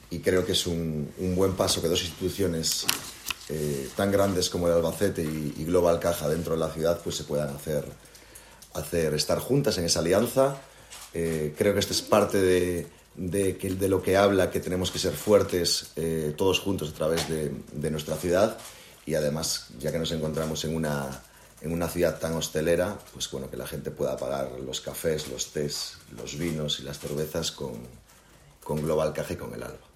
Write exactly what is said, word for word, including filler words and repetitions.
y creo que es un, un buen paso que dos instituciones eh, tan grandes como el Albacete y, y Global Caja dentro de la ciudad pues se puedan hacer, hacer estar juntas en esa alianza. Eh, creo que esto es parte de, de, que, de lo que habla que tenemos que ser fuertes eh, todos juntos a través de, de nuestra ciudad, y además, ya que nos encontramos en una, en una ciudad tan hostelera, pues bueno, que la gente pueda pagar los cafés, los tés, los vinos y las cervezas con, con Global Caja y con el Alba.